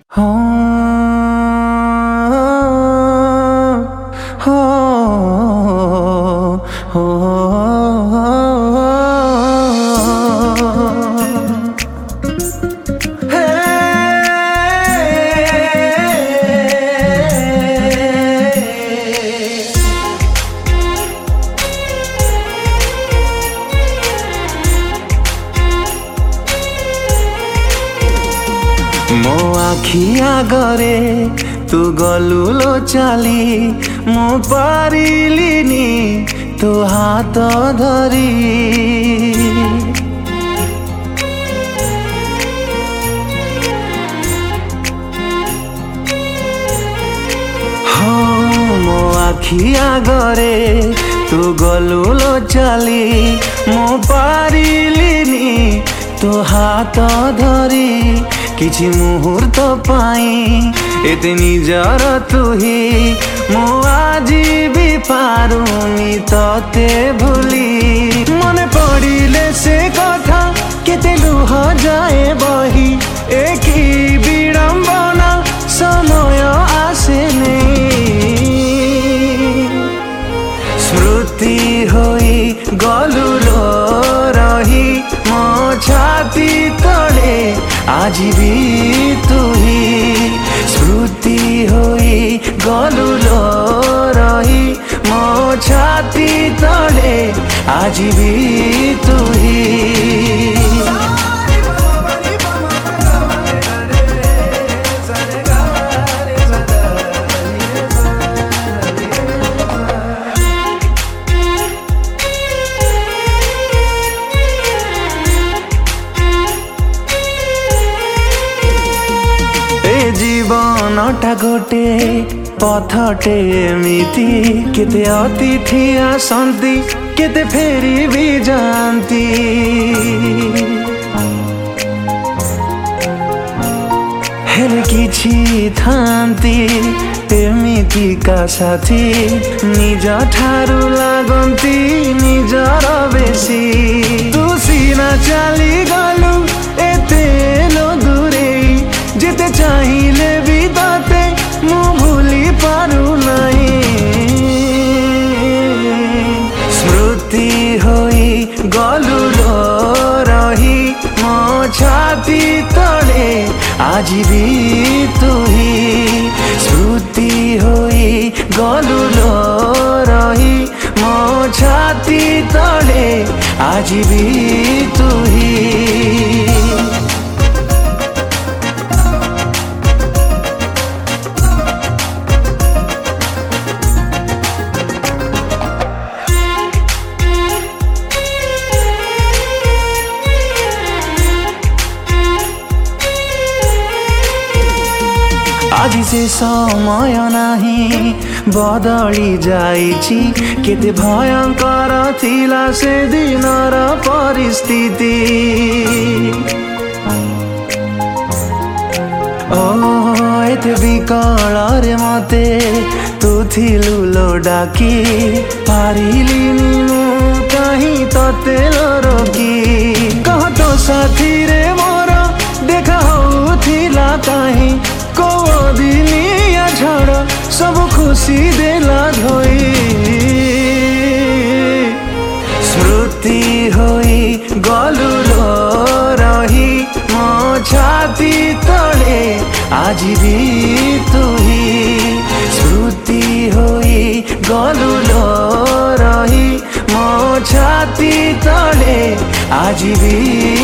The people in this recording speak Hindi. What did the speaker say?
हो हो हो मो आखि आगरे तू गलुलो चाली मु पारिलिनी तो हाथ धरी हो मो आखि आगरे तू गलुलो चाली मु पारिलिनी तो हाथ धरी किछि मुहूर्त पाई एते निजर तुही मो आजी भी पारुनी तते भूली मने पड़िले से कथा केते लुह जाए बही एकी विडंबना समय आसे नहीं स्मृति होई गलुलो रही मो छाती तले आज भी तुही स्मृति होई गलुलो रही मो छाती तले आज भी तुही जीवनटा गोटे पथटे एमिति केते अतिथि आसंती केते फेरी भी जाती हेले किछि थांती एमिति का साथी निज ठारू लागंती निजर बेसी तू सीना चली गलु एते लो दूरे जेते चाहिए भी ताते मु भूली पारू नहीं स्मृति होई गलुलो रही मो छाती तले आज भी तुही स्मृति होई गलुलो रही मो छाती तले आज भी तुही आज से समय नाही बदली जाइछि केते भयंकर थिला से दिनर परिस्थिति ओ एते विकल रे मते तू थिलु लो डाकी पारिलिनी मु कहीं तते रोकी कह तो साथी रे मोर देखा होथिला कहीं को दिनिया झड़ सब खुशी देला धोई स्मृति होई गलुलो रही मो छाती तले आज भी तुही स्मृति होई गलुलो रही मो छाती तले आज भी